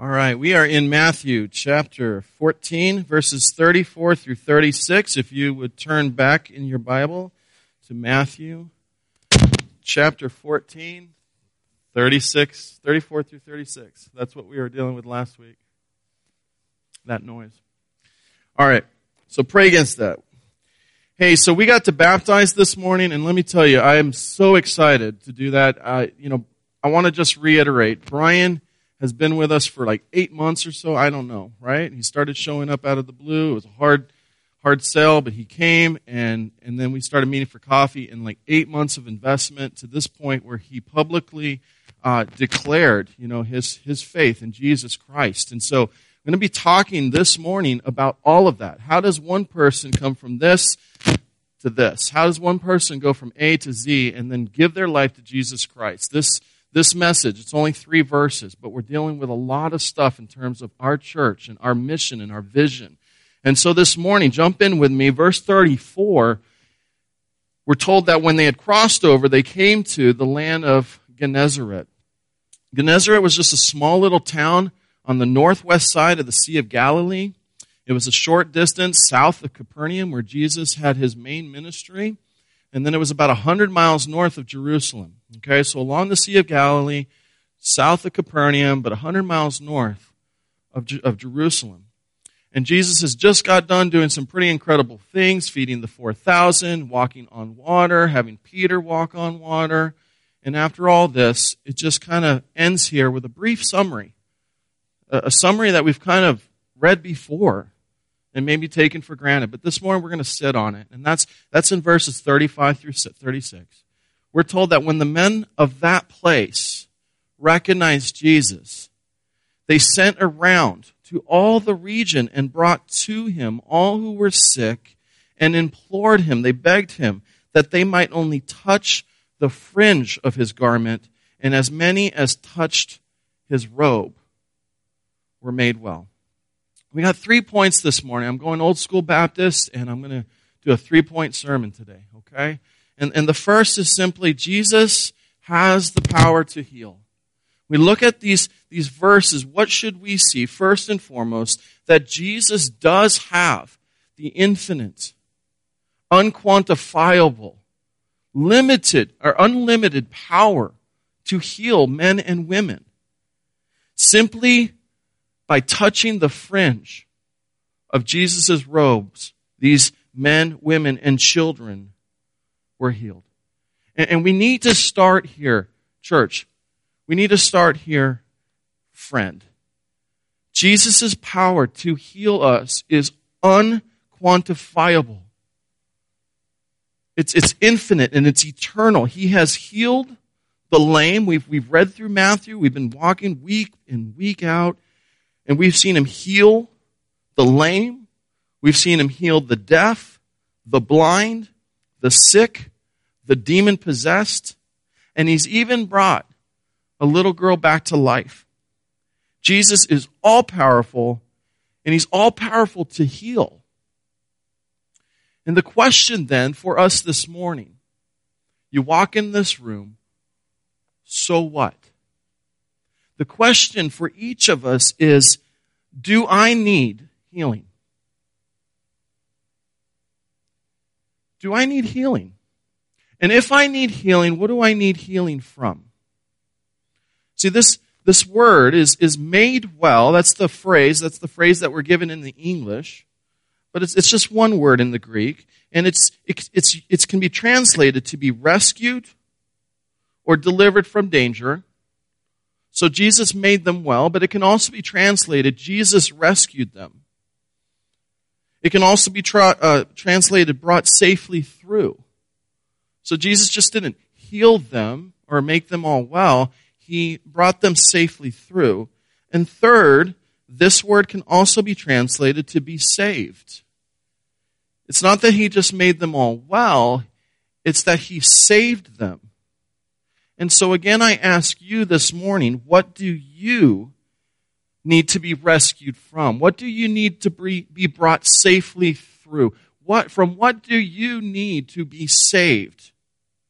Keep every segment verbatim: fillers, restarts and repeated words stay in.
All right, we are in Matthew chapter fourteen, verses thirty-four through thirty-six. If you would turn back in your Bible to Matthew chapter fourteen, thirty-six, thirty-four through thirty-six. That's what we were dealing with last week. That noise. All right, so pray against that. Hey, so we got to baptize this morning, and let me tell you, I am so excited to do that. I, you know, I want to just reiterate, Brian has been with us for like eight months or so. I don't know, right? He started showing up out of the blue. It was a hard, hard sell, but he came, and, and then we started meeting for coffee, and like eight months of investment to this point where he publicly uh, declared, you know, his his faith in Jesus Christ. And so I'm going to be talking this morning about all of that. How does one person come from this to this? How does one person go from A to Z and then give their life to Jesus Christ? This This message, it's only three verses, but we're dealing with a lot of stuff in terms of our church and our mission and our vision. And so this morning, jump in with me, verse thirty-four, we're told that when they had crossed over, they came to the land of Gennesaret. Gennesaret was just a small little town on the northwest side of the Sea of Galilee. It was a short distance south of Capernaum where Jesus had his main ministry. And then it was about one hundred miles north of Jerusalem. Okay, so along the Sea of Galilee, south of Capernaum, but one hundred miles north of, of Jerusalem. And Jesus has just got done doing some pretty incredible things, feeding the four thousand, walking on water, having Peter walk on water. And after all this, it just kind of ends here with a brief summary. A, a summary that we've kind of read before and maybe taken for granted. But this morning we're going to sit on it. And that's that's in verses thirty-five through thirty-six. We're told that when the men of that place recognized Jesus, they sent around to all the region and brought to him all who were sick and implored him, they begged him, that they might only touch the fringe of his garment, and as many as touched his robe were made well. We got three points this morning. I'm going old school Baptist, and I'm going to do a three-point sermon today, okay? And, and the first is simply, Jesus has the power to heal. We look at these, these verses, what should we see? First and foremost, that Jesus does have the infinite, unquantifiable, limited, or unlimited power to heal men and women. Simply by touching the fringe of Jesus' robes, these men, women, and children were healed. And, and we need to start here, church. We need to start here, friend. Jesus' power to heal us is unquantifiable. It's, it's infinite and it's eternal. He has healed the lame. We've, we've read through Matthew. We've been walking week in, week out. And we've seen him heal the lame. We've seen him heal the deaf, the blind, the sick, the demon-possessed. And he's even brought a little girl back to life. Jesus is all-powerful, and he's all-powerful to heal. And the question then for us this morning, you walk in this room, so what? The question for each of us is, do I need healing? Do I need healing? And if I need healing, what do I need healing from? See, this, this word is, is made well. That's the phrase. That's the phrase that we're given in the English. But it's, it's just one word in the Greek. And it's, it, it's, it can be translated to be rescued or delivered from danger. So Jesus made them well, but it can also be translated, Jesus rescued them. It can also be tra- uh, translated, brought safely through. So Jesus just didn't heal them or make them all well. He brought them safely through. And third, this word can also be translated to be saved. It's not that he just made them all well, it's that he saved them. And so again, I ask you this morning, what do you need to be rescued from? What do you need to be brought safely through? What, from what do you need to be saved?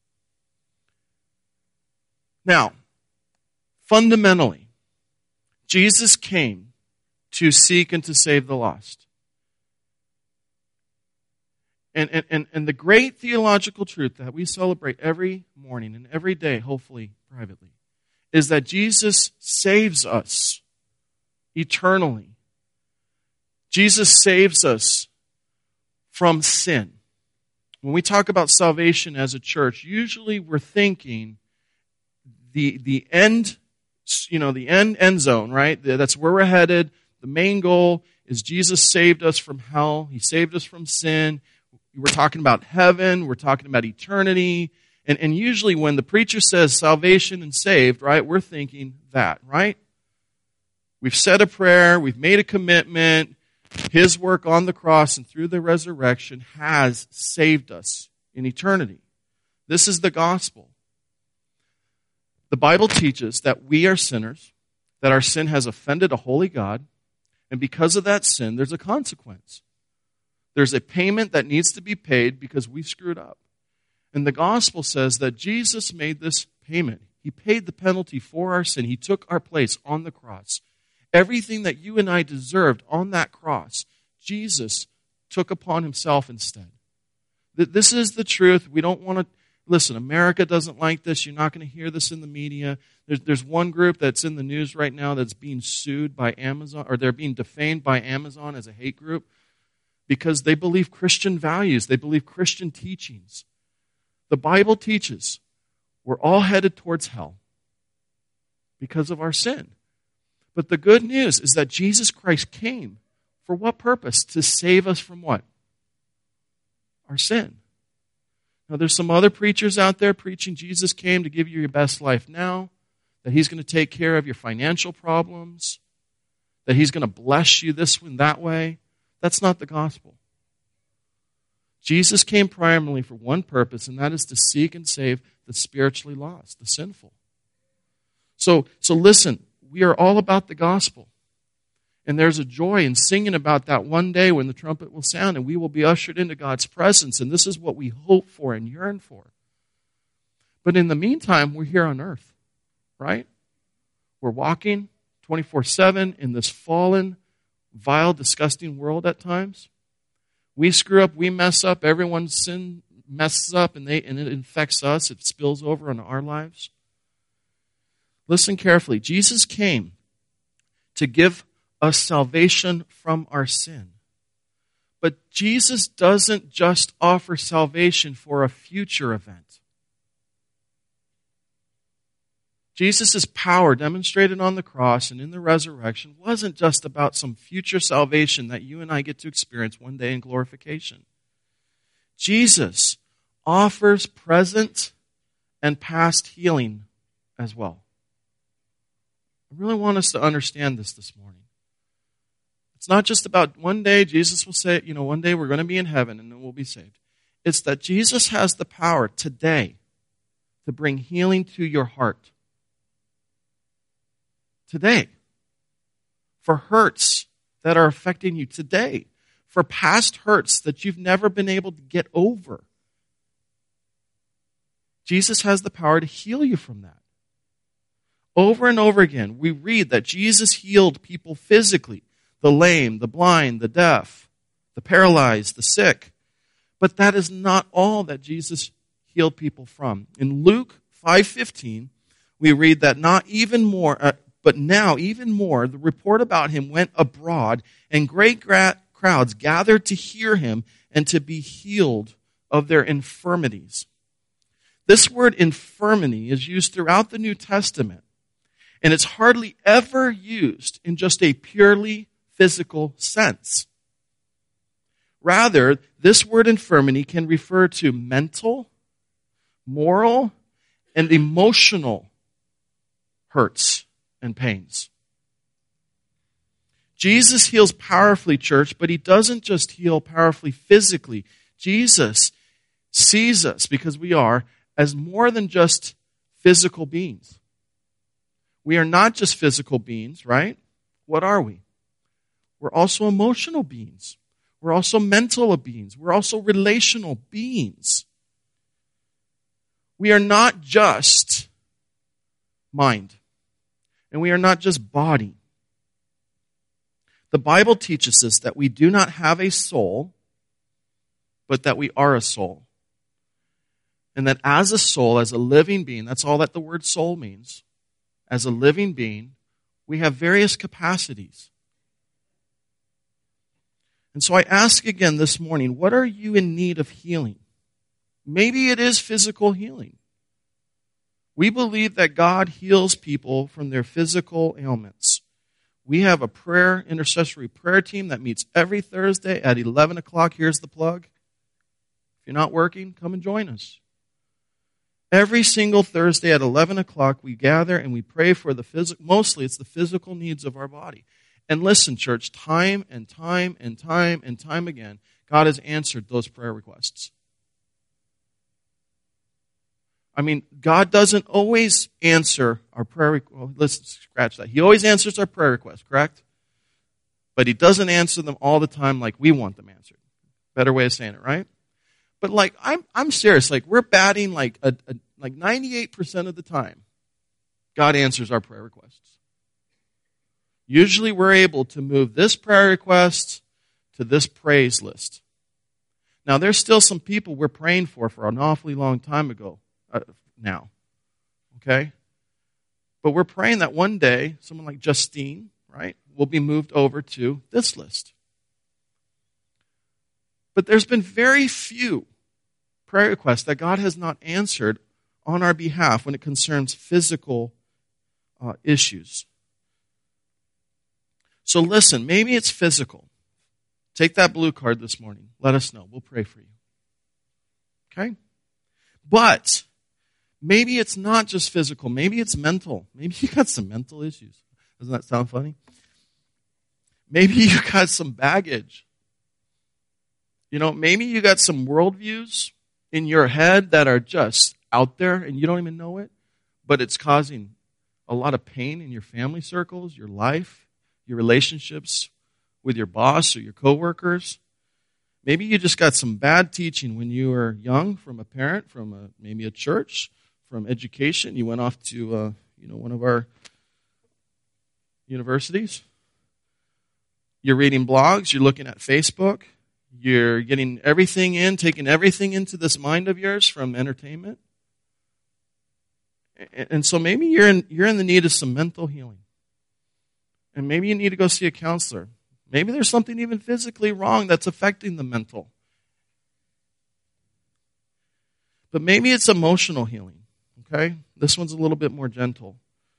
Now, fundamentally, Jesus came to seek and to save the lost. And, and, and, and the great theological truth that we celebrate every morning and every day, hopefully privately, is that Jesus saves us eternally. Jesus saves us from sin. When we talk about salvation as a church, usually we're thinking the the end, you know, the end end zone, right? That's where we're headed. The main goal is Jesus saved us from hell. He saved us from sin. We're talking about heaven. We're talking about eternity. And, and usually when the preacher says salvation and saved, right, we're thinking that, right? We've said a prayer. We've made a commitment. His work on the cross and through the resurrection has saved us in eternity. This is the gospel. The Bible teaches that we are sinners, that our sin has offended a holy God, and because of that sin, there's a consequence. There's a payment that needs to be paid because we screwed up. And the gospel says that Jesus made this payment. He paid the penalty for our sin. He took our place on the cross. Everything that you and I deserved on that cross, Jesus took upon himself instead. This is the truth. We don't want to, listen, America doesn't like this. You're not going to hear this in the media. There's, there's one group that's in the news right now that's being sued by Amazon, or they're being defamed by Amazon as a hate group because they believe Christian values. They believe Christian teachings. The Bible teaches we're all headed towards hell because of our sin. But the good news is that Jesus Christ came for what purpose? To save us from what? Our sin. Now there's some other preachers out there preaching Jesus came to give you your best life now, that he's going to take care of your financial problems, that he's going to bless you this and that way. That's not the gospel. Jesus came primarily for one purpose, and that is to seek and save the spiritually lost, the sinful. So, so listen. We are all about the gospel. And there's a joy in singing about that one day when the trumpet will sound and we will be ushered into God's presence. And this is what we hope for and yearn for. But in the meantime, we're here on earth, right? We're walking twenty-four seven in this fallen, vile, disgusting world at times. We screw up, we mess up, everyone's sin messes up and, they, and it infects us. It spills over on our lives. Listen carefully. Jesus came to give us salvation from our sin. But Jesus doesn't just offer salvation for a future event. Jesus' power demonstrated on the cross and in the resurrection wasn't just about some future salvation that you and I get to experience one day in glorification. Jesus offers present and past healing as well. I really want us to understand this this morning. It's not just about one day Jesus will say, you know, one day we're going to be in heaven and then we'll be saved. It's that Jesus has the power today to bring healing to your heart. Today. For hurts that are affecting you today. For past hurts that you've never been able to get over. Jesus has the power to heal you from that. Over and over again, we read that Jesus healed people physically. The lame, the blind, the deaf, the paralyzed, the sick. But that is not all that Jesus healed people from. In Luke five fifteen, we read that not even more, uh, but now even more, the report about him went abroad, and great gra- crowds gathered to hear him and to be healed of their infirmities. This word infirmity is used throughout the New Testament. And it's hardly ever used in just a purely physical sense. Rather, this word infirmity can refer to mental, moral, and emotional hurts and pains. Jesus heals powerfully, church, but he doesn't just heal powerfully physically. Jesus sees us, because we are, as more than just physical beings. We are not just physical beings, right? What are we? We're also emotional beings. We're also mental beings. We're also relational beings. We are not just mind. And we are not just body. The Bible teaches us that we do not have a soul, but that we are a soul. And that as a soul, as a living being, that's all that the word soul means. As a living being, we have various capacities. And so I ask again this morning, what are you in need of healing? Maybe it is physical healing. We believe that God heals people from their physical ailments. We have a prayer, intercessory prayer team that meets every Thursday at eleven o'clock. Here's the plug. If you're not working, come and join us. Every single Thursday at eleven o'clock, we gather and we pray for the physical, mostly it's the physical needs of our body. And listen, church, time and time and time and time again, God has answered those prayer requests. I mean, God doesn't always answer our prayer requests. Well, let's scratch that. He always answers our prayer requests, correct? But He doesn't answer them all the time like we want them answered. Better way of saying it, right? But like, I'm I'm serious. Like, we're batting like a, a like ninety-eight percent of the time, God answers our prayer requests. Usually we're able to move this prayer request to this praise list. Now, there's still some people we're praying for for an awfully long time ago uh, now. Okay? But we're praying that one day, someone like Justine, right, will be moved over to this list. But there's been very few prayer requests that God has not answered on our behalf when it concerns physical uh, issues. So listen, maybe it's physical. Take that blue card this morning. Let us know. We'll pray for you. Okay? But maybe it's not just physical. Maybe it's mental. Maybe you got some mental issues. Doesn't that sound funny? Maybe you got some baggage. You know, maybe you got some worldviews in your head that are just out there and you don't even know it, but it's causing a lot of pain in your family circles, your life, your relationships with your boss or your coworkers. Maybe you just got some bad teaching when you were young from a parent, from a, maybe a church, from education. You went off to uh, you know one of our universities. You're reading blogs. You're looking at Facebook. You're getting everything in, taking everything into this mind of yours from entertainment. And so maybe you're in, you're in the need of some mental healing. And maybe you need to go see a counselor. Maybe there's something even physically wrong that's affecting the mental. But maybe it's emotional healing, okay? This one's a little bit more gentle.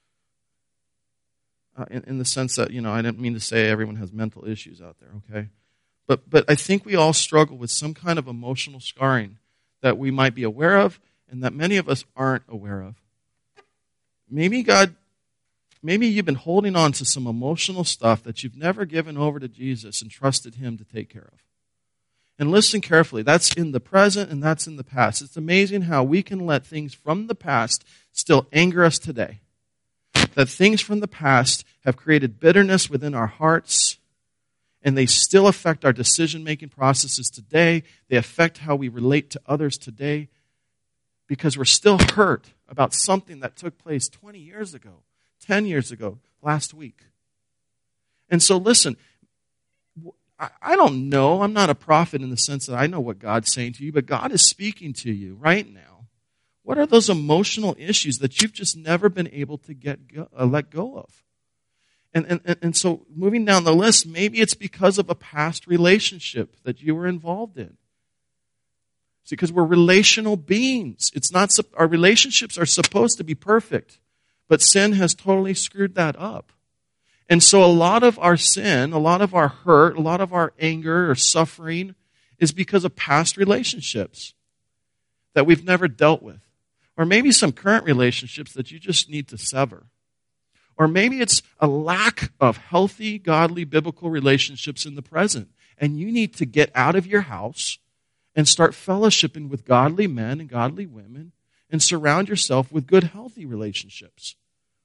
Uh, in, in the sense that, you know, I didn't mean to say everyone has mental issues out there, okay? But but I think we all struggle with some kind of emotional scarring that we might be aware of and that many of us aren't aware of. Maybe God... Maybe you've been holding on to some emotional stuff that you've never given over to Jesus and trusted Him to take care of. And listen carefully. That's in the present and that's in the past. It's amazing how we can let things from the past still anger us today. That things from the past have created bitterness within our hearts, and they still affect our decision-making processes today. They affect how we relate to others today because we're still hurt about something that took place twenty years ago. ten years ago, last week. And so listen, I don't know, I'm not a prophet in the sense that I know what God's saying to you, but God is speaking to you right now. What are those emotional issues that you've just never been able to get go, uh, let go of? And, and, and so moving down the list, maybe it's because of a past relationship that you were involved in. See, because we're relational beings. It's not, our relationships are supposed to be perfect. But sin has totally screwed that up. And so a lot of our sin, a lot of our hurt, a lot of our anger or suffering is because of past relationships that we've never dealt with. Or maybe some current relationships that you just need to sever. Or maybe it's a lack of healthy, godly, biblical relationships in the present. And you need to get out of your house and start fellowshipping with godly men and godly women and surround yourself with good, healthy relationships.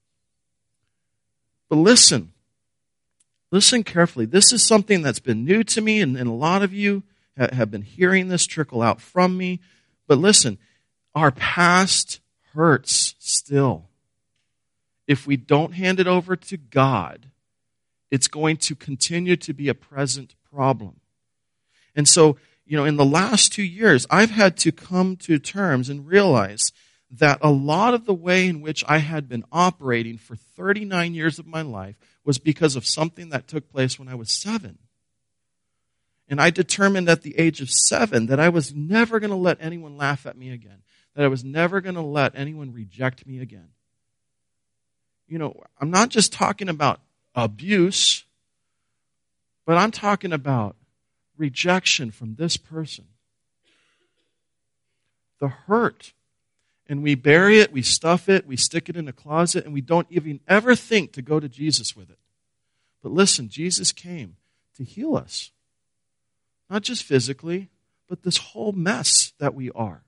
But listen, listen carefully. This is something that's been new to me, and, and a lot of you have been hearing this trickle out from me. But listen, our past hurts still. If we don't hand it over to God it's going to continue to be a present problem. And so, you know, in the last two years, I've had to come to terms and realize that a lot of the way in which I had been operating for thirty-nine years of my life was because of something that took place when I was seven. And I determined at the age of seven that I was never going to let anyone laugh at me again, that I was never going to let anyone reject me again. You know, I'm not just talking about abuse, but I'm talking about rejection from this person. The hurt. And we bury it, we stuff it, we stick it in a closet, and we don't even ever think to go to Jesus with it. But listen, Jesus came to heal us. Not just physically, but this whole mess that we are.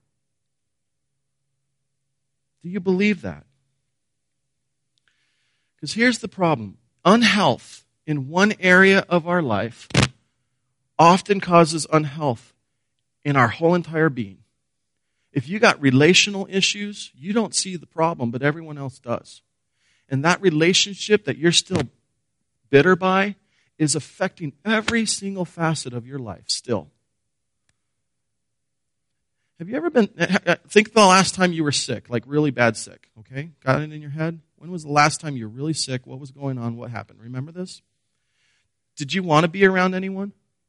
Do you believe that? Because here's the problem. Unhealth in one area of our life often causes unhealth in our whole entire being. If you got relational issues, you don't see the problem, but everyone else does. And that relationship that you're still bitter by is affecting every single facet of your life still. Have you ever been, think the last time you were sick, like really bad sick, okay? Got it in your head? When was the last time you were really sick? What was going on? What happened? Remember this? Did you want to be around anyone?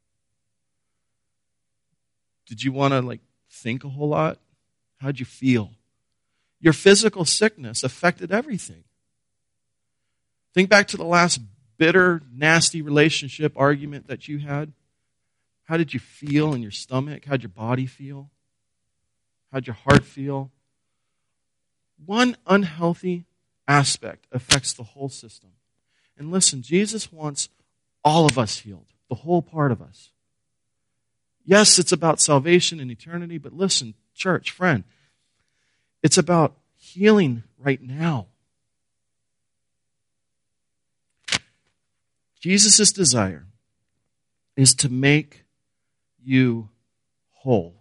Did you want to like think a whole lot? How'd you feel? Your physical sickness affected everything. Think back to the last bitter, nasty relationship argument that you had. How did you feel in your stomach? How'd your body feel? How'd your heart feel? One unhealthy aspect affects the whole system. And listen, Jesus wants all of us healed, the whole part of us. Yes, it's about salvation and eternity, but listen, church, friend, it's about healing right now. Jesus' desire is to make you whole.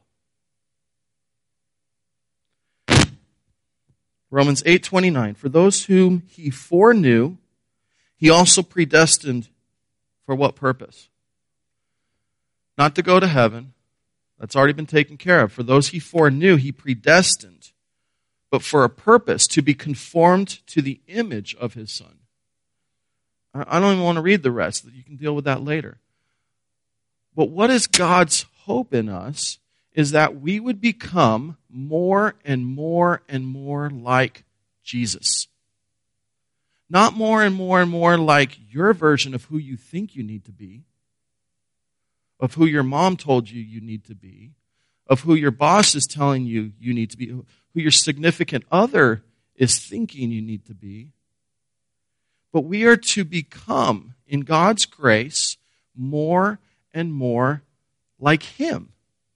Romans eight twenty-nine, for those whom he foreknew, he also predestined for what purpose? Not to go to heaven. That's already been taken care of. For those he foreknew, he predestined, but for a purpose, to be conformed to the image of his Son. I don't even want to read the rest. You can deal with that later. But what is God's hope in us is that we would become more and more and more like Jesus. Not more and more and more like your version of who you think you need to be, of who your mom told you you need to be, of who your boss is telling you you need to be, who your significant other is thinking you need to be. But we are to become, in God's grace, more and more like him.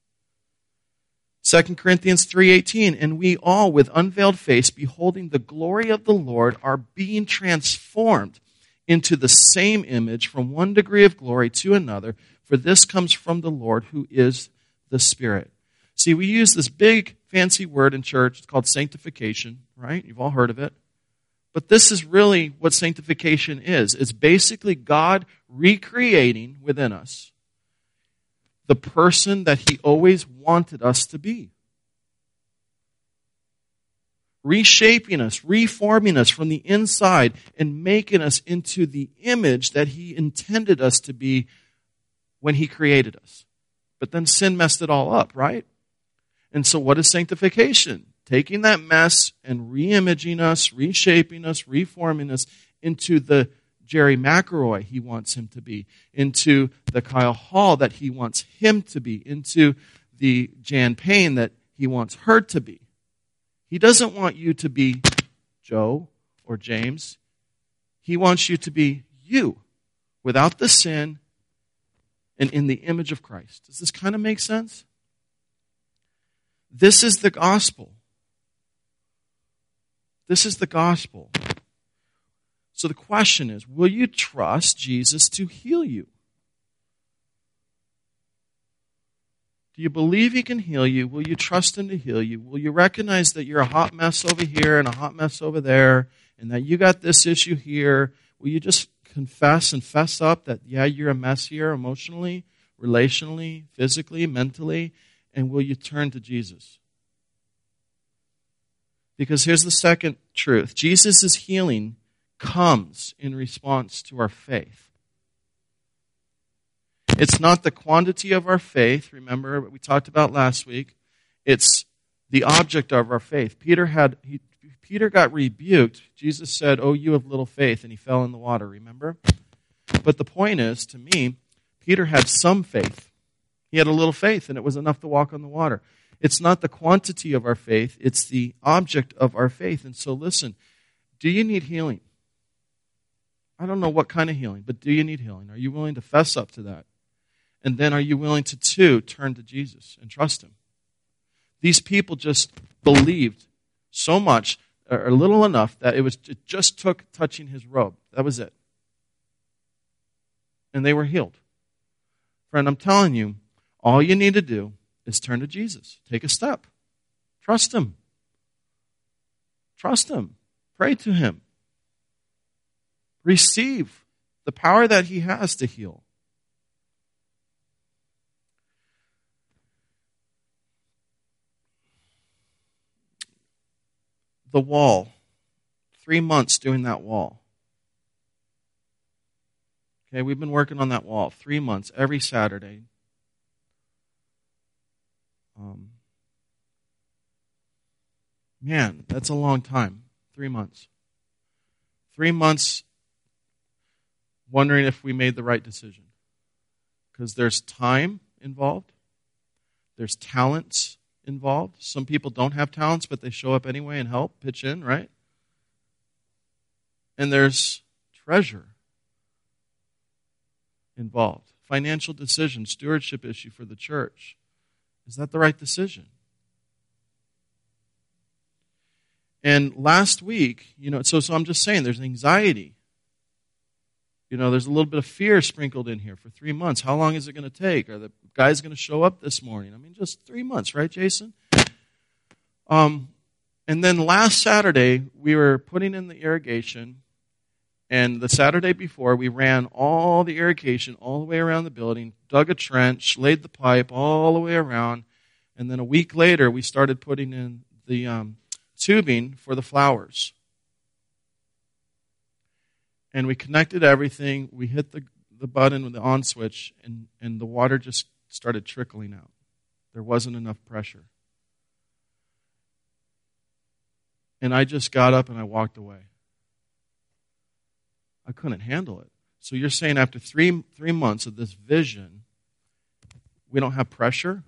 Second Corinthians three eighteen, and we all with unveiled face, beholding the glory of the Lord, are being transformed into the same image from one degree of glory to another, for this comes from the Lord who is the Spirit. See, we use this big fancy word in church. It's called sanctification, right? You've all heard of it. But this is really what sanctification is. It's basically God recreating within us the person that he always wanted us to be. Reshaping us, reforming us from the inside, and making us into the image that he intended us to be when he created us. But then sin messed it all up, right? And so what is sanctification? Taking that mess and re-imaging us, reshaping us, reforming us into the Jerry McElroy he wants him to be, into the Kyle Hall that he wants him to be, into the Jan Payne that he wants her to be. He doesn't want you to be Joe or James. He wants you to be you, without the sin and in the image of Christ. Does this kind of make sense? This is the gospel. This is the gospel. So the question is, will you trust Jesus to heal you? Do you believe he can heal you? Will you trust him to heal you? Will you recognize that you're a hot mess over here and a hot mess over there, and that you got this issue here? Will you just confess and fess up that, yeah, you're a mess here emotionally, relationally, physically, mentally, and will you turn to Jesus? Because here's the second truth. Jesus' healing comes in response to our faith. It's not the quantity of our faith, remember what we talked about last week. It's the object of our faith. Peter had he, Peter got rebuked. Jesus said, "Oh, you of little faith," and he fell in the water, remember? But the point is, to me, Peter had some faith. He had a little faith, and it was enough to walk on the water. It's not the quantity of our faith, it's the object of our faith. And so listen, do you need healing? I don't know what kind of healing, but do you need healing? Are you willing to fess up to that? And then are you willing to, too, turn to Jesus and trust Him? These people just believed so much, or little enough, that it was it just took touching His robe. That was it. And they were healed. Friend, I'm telling you, all you need to do is turn to Jesus. Take a step. Trust Him. Trust Him. Pray to Him. Receive the power that He has to heal. The wall. Three months doing that wall. Okay, we've been working on that wall. Three months, every Saturday. Um, man, that's a long time. Three months. Three months wondering if we made the right decision. Because there's time involved. There's talents involved. Some people don't have talents, but they show up anyway and help, pitch in, right? And there's treasure involved. Financial decision, stewardship issue for the church. Is that the right decision? And last week, you know, so, so I'm just saying there's anxiety. You know, there's a little bit of fear sprinkled in here for three months. How long is it going to take? Are the guys going to show up this morning? I mean, just three months, right, Jason? Um, and then last Saturday, we were putting in the irrigation. And the Saturday before, we ran all the irrigation all the way around the building, dug a trench, laid the pipe all the way around. And then a week later, we started putting in the um, tubing for the flowers. And we connected everything. We hit the, the button with the on switch, and, and the water just started trickling out. There wasn't enough pressure. And I just got up and I walked away. I couldn't handle it. So you're saying after three three months of this vision, we don't have pressure?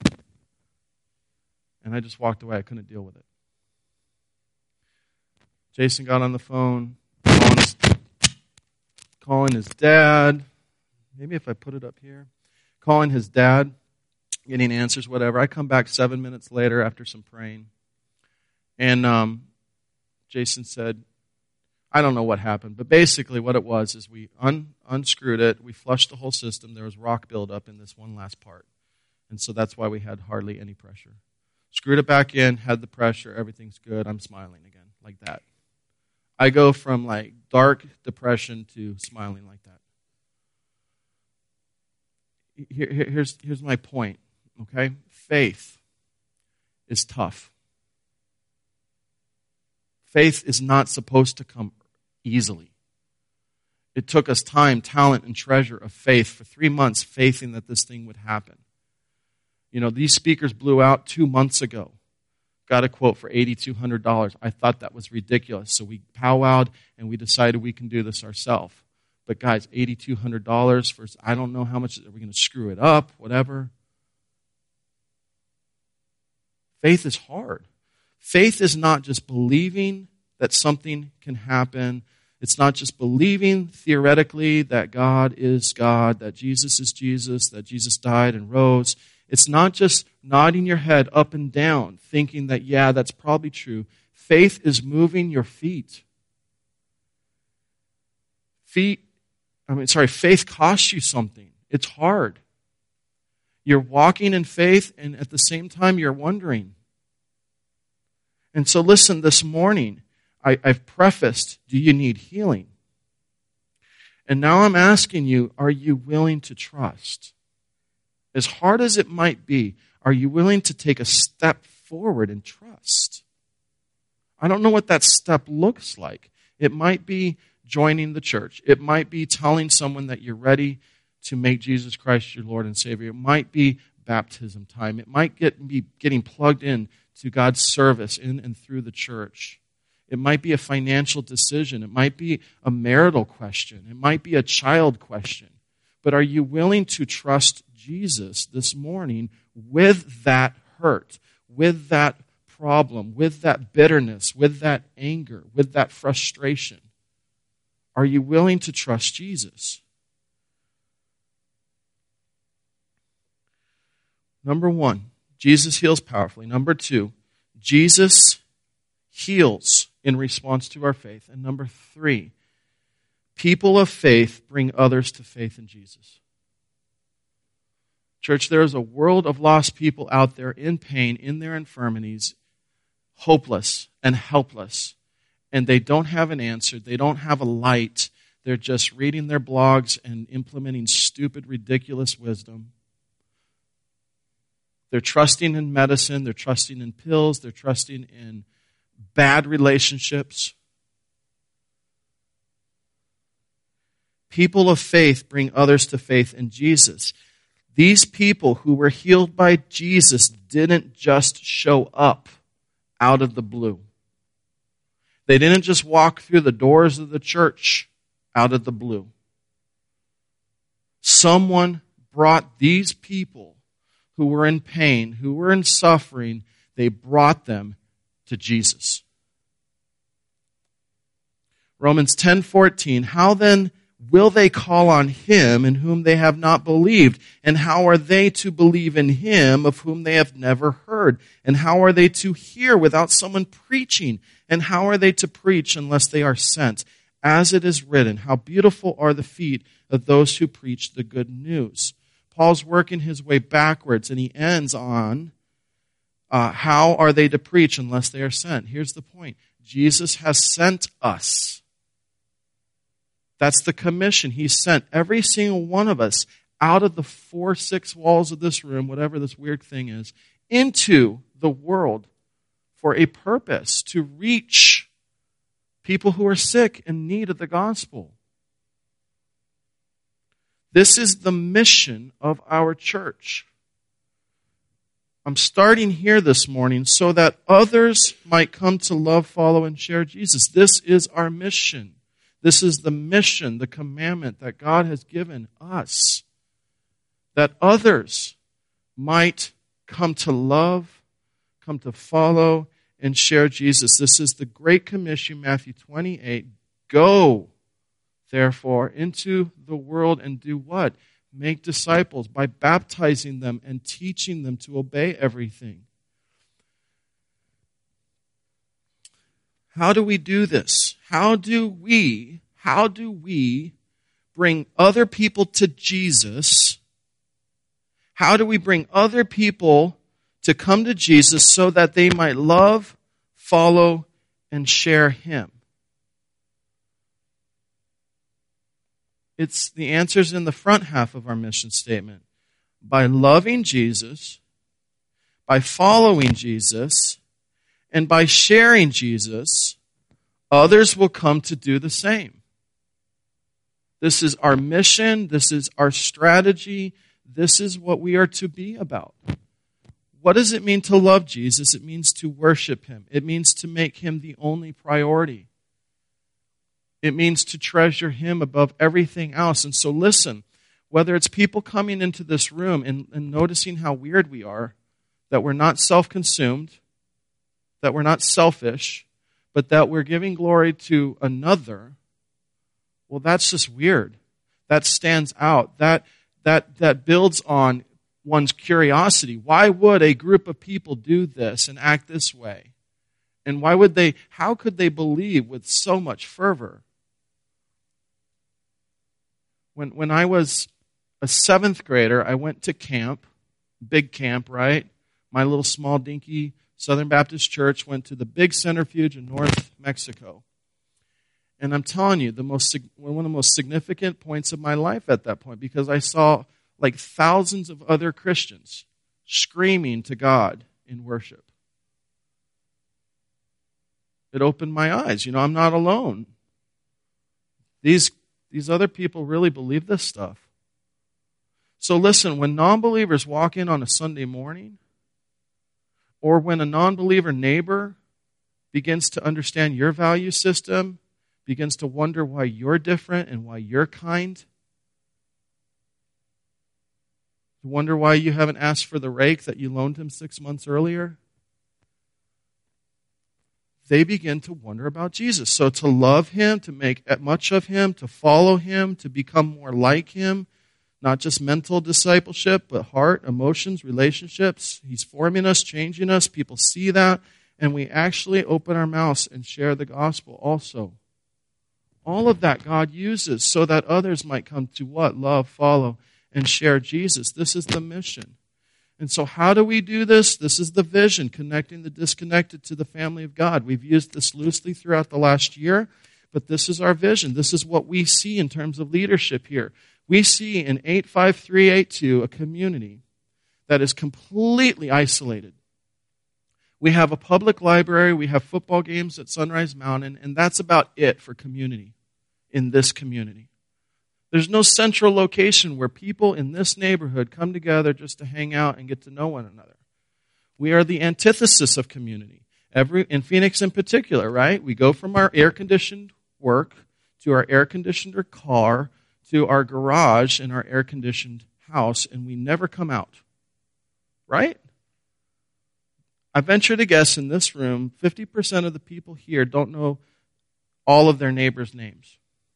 And I just walked away. I couldn't deal with it. Jason got on the phone, calling his, calling his dad. Maybe if I put it up here. Calling his dad, getting answers, whatever. I come back seven minutes later after some praying. And um, Jason said, I don't know what happened, but basically what it was is we un- unscrewed it, we flushed the whole system, there was rock buildup in this one last part. And so that's why we had hardly any pressure. Screwed it back in, had the pressure, everything's good, I'm smiling again, like that. I go from like dark depression to smiling like that. Here, here, here's, here's my point, okay? Faith is tough. Faith is not supposed to come easily. It took us time, talent, and treasure of faith for three months, faithing that this thing would happen. You know, these speakers blew out two months ago. Got a quote for eight thousand two hundred dollars. I thought that was ridiculous. So we powwowed and we decided we can do this ourselves. But guys, eight thousand two hundred dollars for, I don't know how much, are we going to screw it up, whatever. Faith is hard. Faith is not just believing that something can happen. It's not just believing theoretically that God is God, that Jesus is Jesus, that Jesus died and rose. It's not just nodding your head up and down, thinking that, yeah, that's probably true. Faith is moving your feet. Feet, I mean, sorry, faith costs you something. It's hard. You're walking in faith, and at the same time, you're wondering. And so listen, this morning, I, I've prefaced, do you need healing? And now I'm asking you, are you willing to trust? As hard as it might be, are you willing to take a step forward and trust? I don't know what that step looks like. It might be joining the church. It might be telling someone that you're ready to make Jesus Christ your Lord and Savior. It might be baptism time. It might get, be getting plugged in to God's service in and through the church. It might be a financial decision. It might be a marital question. It might be a child question. But are you willing to trust Jesus this morning with that hurt, with that problem, with that bitterness, with that anger, with that frustration? Are you willing to trust Jesus? Number one, Jesus heals powerfully. Number two, Jesus heals in response to our faith. And number three, people of faith bring others to faith in Jesus. Church, there is a world of lost people out there in pain, in their infirmities, hopeless and helpless. And they don't have an answer. They don't have a light. They're just reading their blogs and implementing stupid, ridiculous wisdom. They're trusting in medicine. They're trusting in pills. They're trusting in bad relationships. People of faith bring others to faith in Jesus. These people who were healed by Jesus didn't just show up out of the blue. They didn't just walk through the doors of the church out of the blue. Someone brought these people who were in pain, who were in suffering, they brought them to Jesus. Romans ten fourteen, how then will they call on him in whom they have not believed? And how are they to believe in him of whom they have never heard? And how are they to hear without someone preaching? And how are they to preach unless they are sent? As it is written, how beautiful are the feet of those who preach the good news. Paul's working his way backwards, and he ends on, uh, how are they to preach unless they are sent? Here's the point. Jesus has sent us. That's the commission. He sent every single one of us out of the four, six walls of this room, whatever this weird thing is, into the world for a purpose, to reach people who are sick in need of the gospel. This is the mission of our church. I'm starting here this morning so that others might come to love, follow, and share Jesus. This is our mission. This is the mission, the commandment that God has given us. That others might come to love, come to follow, and share Jesus. This is the Great Commission, Matthew twenty-eight. Go, therefore, into the world and do what? Make disciples by baptizing them and teaching them to obey everything. How do we do this? How do we, how do we bring other people to Jesus? How do we bring other people to come to Jesus so that they might love, follow, and share him? It's the answers in the front half of our mission statement. By loving Jesus, by following Jesus, and by sharing Jesus, others will come to do the same. This is our mission. This is our strategy. This is what we are to be about. What does it mean to love Jesus? It means to worship him. It means to make him the only priority. It means to treasure him above everything else. And so listen, whether it's people coming into this room and, and noticing how weird we are, that we're not self-consumed, that we're not selfish, but that we're giving glory to another, well, that's just weird. That stands out. That, that, that builds on one's curiosity. Why would a group of people do this and act this way? And why would they, how could they believe with so much fervor? When, when I was a seventh grader, I went to camp, big camp, right? My little small dinky Southern Baptist church went to the big centrifuge in North Mexico. And I'm telling you, the most one of the most significant points of my life at that point, because I saw like thousands of other Christians screaming to God in worship. It opened my eyes. You know, I'm not alone. These, these other people really believe this stuff. So listen, when non-believers walk in on a Sunday morning, or when a non-believer neighbor begins to understand your value system, begins to wonder why you're different and why you're kind, wonder why you haven't asked for the rake that you loaned him six months earlier, they begin to wonder about Jesus. So to love him, to make much of him, to follow him, to become more like him, not just mental discipleship, but heart, emotions, relationships. He's forming us, changing us. People see that, and we actually open our mouths and share the gospel also. All of that God uses so that others might come to what? Love, follow, and share Jesus. This is the mission. And so how do we do this? This is the vision, connecting the disconnected to the family of God. We've used this loosely throughout the last year, but this is our vision. This is what we see in terms of leadership here. We see in eight five three eight two a community that is completely isolated. We have a public library, we have football games at Sunrise Mountain, and that's about it for community in this community. There's no central location where people in this neighborhood come together just to hang out and get to know one another. We are the antithesis of community. Every, in Phoenix in particular, right? We go from our air-conditioned work to our air-conditioned car to our garage and our air-conditioned house, and we never come out. Right? I venture to guess in this room, fifty percent of the people here don't know all of their neighbors' names.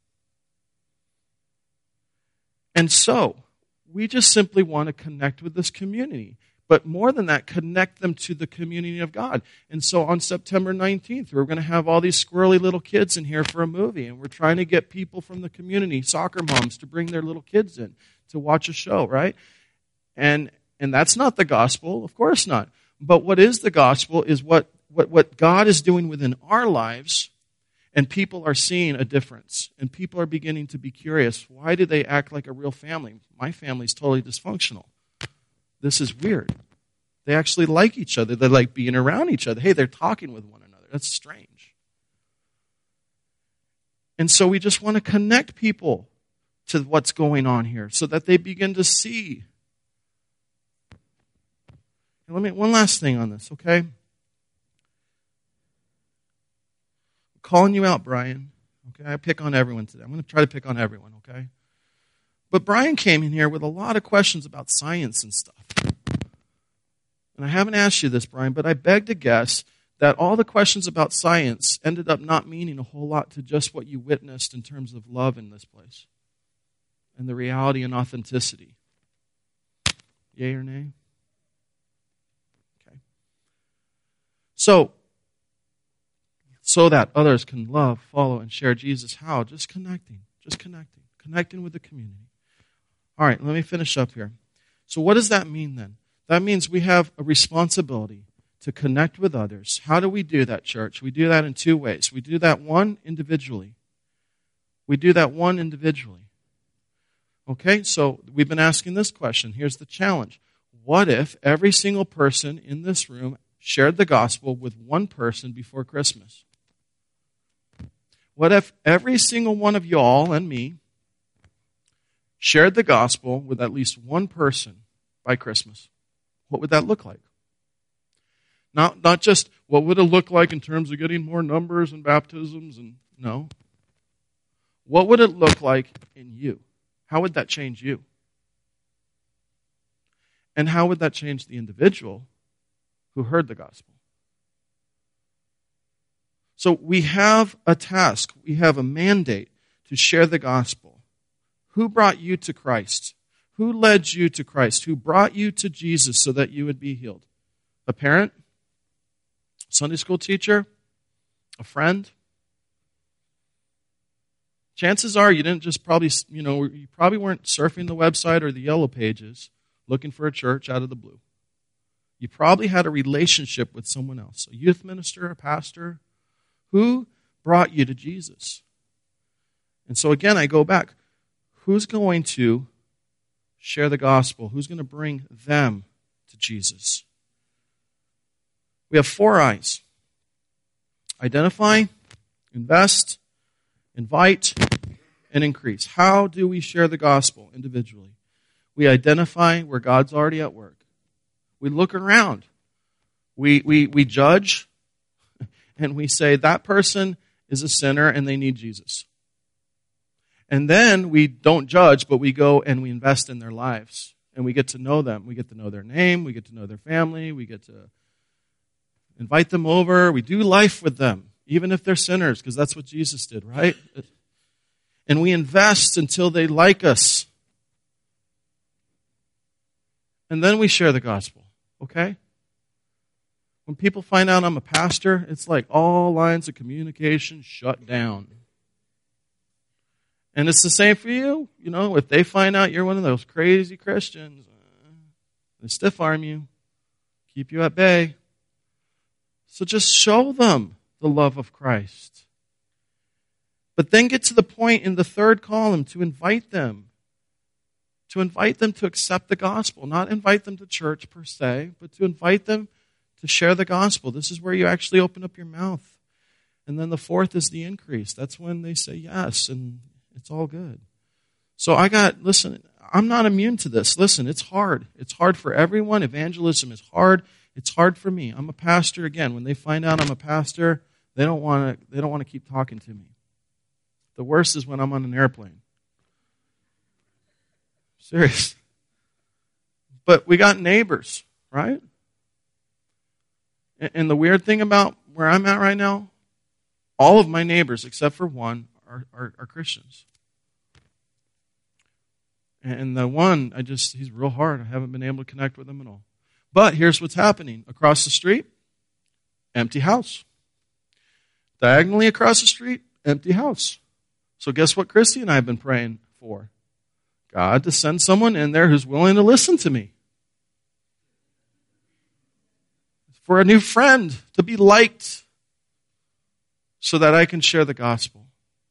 And so, we just simply want to connect with this community. But more than that, connect them to the community of God. And so on September nineteenth, we're going to have all these squirrely little kids in here for a movie. And we're trying to get people from the community, soccer moms, to bring their little kids in to watch a show, right? And and that's not the gospel, of course not. But what is the gospel is what, what, what God is doing within our lives. And people are seeing a difference. And people are beginning to be curious. Why do they act like a real family? My family's totally dysfunctional. This is weird. They actually like each other. They like being around each other. Hey, they're talking with one another. That's strange. And so we just want to connect people to what's going on here so that they begin to see. And let me, one last thing on this, okay? Calling you out, Brian. Okay, I pick on everyone today. I'm going to try to pick on everyone, okay? But Brian came in here with a lot of questions about science and stuff. And I haven't asked you this, Brian, but I beg to guess that all the questions about science ended up not meaning a whole lot to just what you witnessed in terms of love in this place and the reality and authenticity. Yay or nay? Okay. So, so that others can love, follow, and share Jesus. How? Just connecting. Just connecting. Connecting with the community. All right, let me finish up here. So what does that mean then? That means we have a responsibility to connect with others. How do we do that, church? We do that in two ways. We do that one, individually. We do that one, individually. Okay, so we've been asking this question. Here's the challenge. What if every single person in this room shared the gospel with one person before Christmas? What if every single one of y'all and me shared the gospel with at least one person by Christmas? What would that look like? Not, not just what would it look like in terms of getting more numbers and baptisms, and no. What would it look like in you? How would that change you? And how would that change the individual who heard the gospel? So we have a task. We have a mandate to share the gospel. Who brought you to Christ? Who led you to Christ? Who brought you to Jesus so that you would be healed? A parent? Sunday school teacher? A friend? Chances are you didn't just probably, you know, you probably weren't surfing the website or the yellow pages looking for a church out of the blue. You probably had a relationship with someone else, a youth minister, a pastor. Who brought you to Jesus? And so again, I go back. Who's going to share the gospel? Who's going to bring them to Jesus? We have four I's. Identify, invest, invite, and increase. How do we share the gospel individually? We identify where God's already at work. We look around. We, we, we judge, and we say that person is a sinner and they need Jesus. And then we don't judge, but we go and we invest in their lives. And we get to know them. We get to know their name. We get to know their family. We get to invite them over. We do life with them, even if they're sinners, because that's what Jesus did, right? And we invest until they like us. And then we share the gospel, okay? When people find out I'm a pastor, it's like all lines of communication shut down. And it's the same for you. You know, if they find out you're one of those crazy Christians, uh, they stiff arm you, keep you at bay. So just show them the love of Christ. But then get to the point in the third column to invite them. To invite them to accept the gospel. Not invite them to church per se, but to invite them to share the gospel. This is where you actually open up your mouth. And then the fourth is the increase. That's when they say yes, and it's all good. So I got, listen, I'm not immune to this. Listen, it's hard. It's hard for everyone. Evangelism is hard. It's hard for me. I'm a pastor. Again, when they find out I'm a pastor, they don't want to, they don't want to keep talking to me. The worst is when I'm on an airplane. Serious. But we got neighbors, right? And the weird thing about where I'm at right now, all of my neighbors, except for one, are, are, are Christians. And the one, I just, he's real hard. I haven't been able to connect with him at all. But here's what's happening. Across the street, empty house. Diagonally across the street, empty house. So guess what Christy and I have been praying for? God to send someone in there who's willing to listen to me. For a new friend, to be liked, so that I can share the gospel.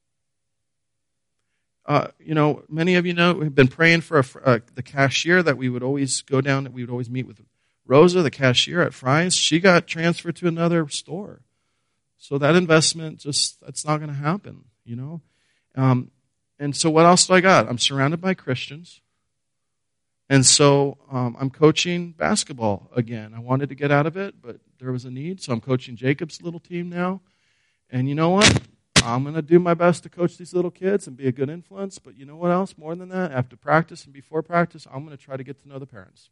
Uh, you know, many of you know, we've been praying for a, uh, the cashier that we would always go down, that we would always meet with. Rosa, the cashier at Fry's, she got transferred to another store. So that investment, just, that's not going to happen, you know. Um, and so what else do I got? I'm surrounded by Christians. And so um, I'm coaching basketball again. I wanted to get out of it, but there was a need. So I'm coaching Jacob's little team now. And you know what? I'm going to do my best to coach these little kids and be a good influence. But you know what else? More than that, after practice and before practice, I'm going to try to get to know the parents.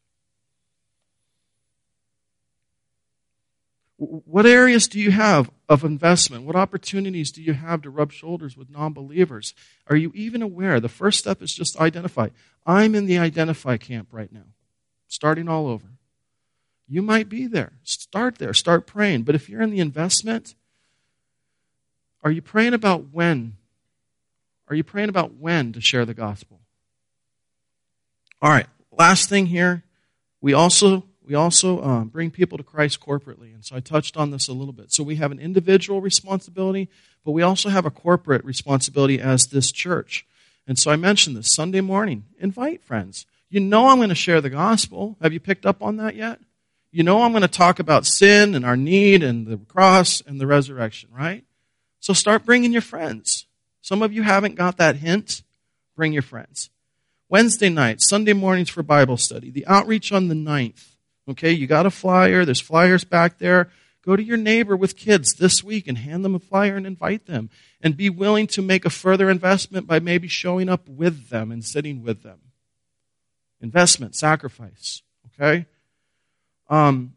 What areas do you have of investment? What opportunities do you have to rub shoulders with non-believers? Are you even aware? The first step is just identify. I'm in the identify camp right now, starting all over. You might be there. Start there. Start praying. But if you're in the investment, are you praying about when? Are you praying about when to share the gospel? All right, last thing here. We also... We also um, bring people to Christ corporately. And so I touched on this a little bit. So we have an individual responsibility, but we also have a corporate responsibility as this church. And so I mentioned this Sunday morning. Invite friends. You know I'm going to share the gospel. Have you picked up on that yet? You know I'm going to talk about sin and our need and the cross and the resurrection, right? So start bringing your friends. Some of you haven't got that hint. Bring your friends. Wednesday nights, Sunday mornings for Bible study. The outreach on the ninth. Okay, you got a flyer. There's flyers back there. Go to your neighbor with kids this week and hand them a flyer and invite them. And be willing to make a further investment by maybe showing up with them and sitting with them. Investment, sacrifice. Okay? Um,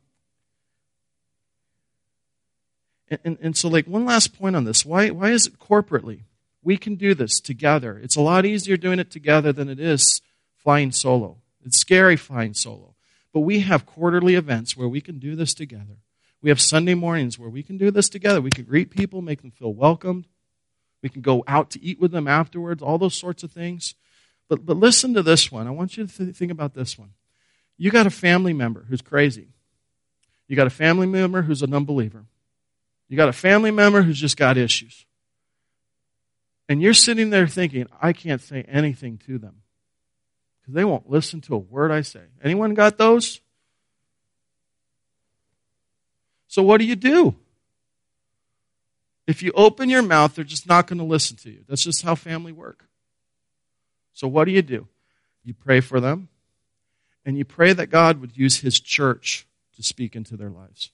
and, and, and so like one last point on this. Why, why is it corporately? We can do this together. It's a lot easier doing it together than it is flying solo. It's scary flying solo. But we have quarterly events where we can do this together. We have Sunday mornings where we can do this together. We can greet people, make them feel welcomed. We can go out to eat with them afterwards, all those sorts of things. But but listen to this one. I want you to th- think about this one. You got a family member who's crazy. You got a family member who's an unbeliever. You got a family member who's just got issues. And you're sitting there thinking, I can't say anything to them because they won't listen to a word I say. Anyone got those? So what do you do? If you open your mouth, they're just not going to listen to you. That's just how family work. So what do you do? You pray for them, and you pray that God would use His church to speak into their lives.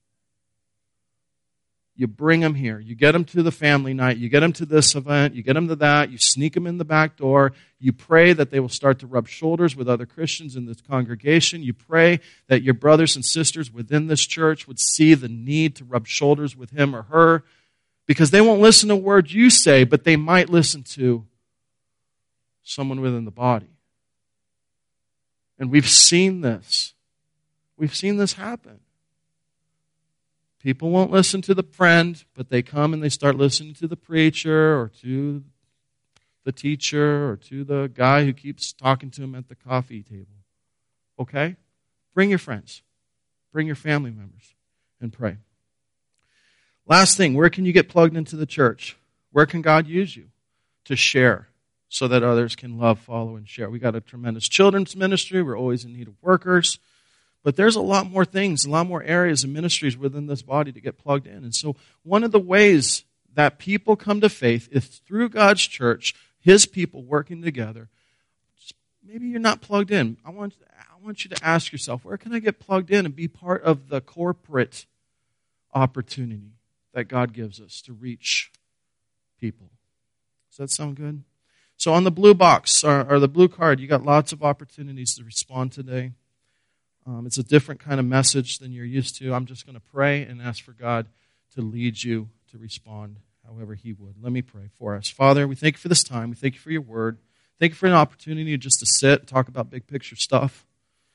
You bring them here. You get them to the family night. You get them to this event. You get them to that. You sneak them in the back door. You pray that they will start to rub shoulders with other Christians in this congregation. You pray that your brothers and sisters within this church would see the need to rub shoulders with him or her, because they won't listen to words you say, but they might listen to someone within the body. And we've seen this. We've seen this happen. People won't listen to the friend, but they come and they start listening to the preacher or to the teacher or to the guy who keeps talking to them at the coffee table. Okay? Bring your friends. Bring your family members and pray. Last thing, where can you get plugged into the church? Where can God use you to share so that others can love, follow, and share? We got a tremendous children's ministry. We're always in need of workers. But there's a lot more things, a lot more areas and ministries within this body to get plugged in. And so one of the ways that people come to faith is through God's church, His people working together. Maybe you're not plugged in. I want, I want you to ask yourself, where can I get plugged in and be part of the corporate opportunity that God gives us to reach people? Does that sound good? So on the blue box, or, or the blue card, you got lots of opportunities to respond today. Um, it's a different kind of message than you're used to. I'm just going to pray and ask for God to lead you to respond however He would. Let me pray for us. Father, we thank you for this time. We thank you for your word. Thank you for an opportunity just to sit and talk about big picture stuff.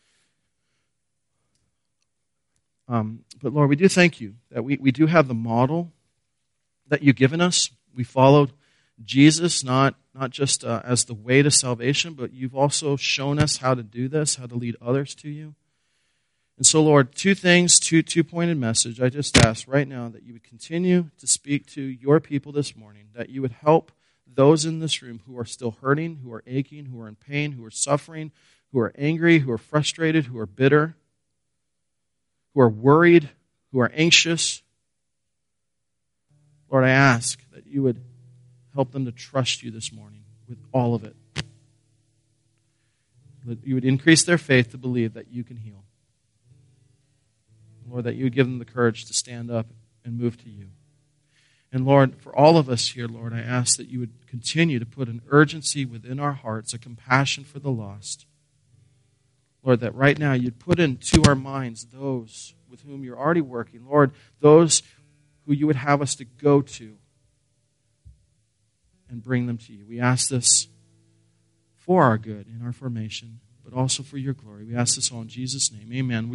Um, but Lord, we do thank you that we, we do have the model that you've given us. We followed Jesus, not, not just uh, as the way to salvation, but you've also shown us how to do this, how to lead others to you. And so, Lord, two things, two two-pointed message. I just ask right now that you would continue to speak to your people this morning, that you would help those in this room who are still hurting, who are aching, who are in pain, who are suffering, who are angry, who are frustrated, who are bitter, who are worried, who are anxious. Lord, I ask that you would help them to trust you this morning with all of it. That you would increase their faith to believe that you can heal. Lord, that you would give them the courage to stand up and move to you. And Lord, for all of us here, Lord, I ask that you would continue to put an urgency within our hearts, a compassion for the lost. Lord, that right now you'd put into our minds those with whom you're already working. Lord, those who you would have us to go to and bring them to you. We ask this for our good and our formation, but also for your glory. We ask this all in Jesus' name. Amen.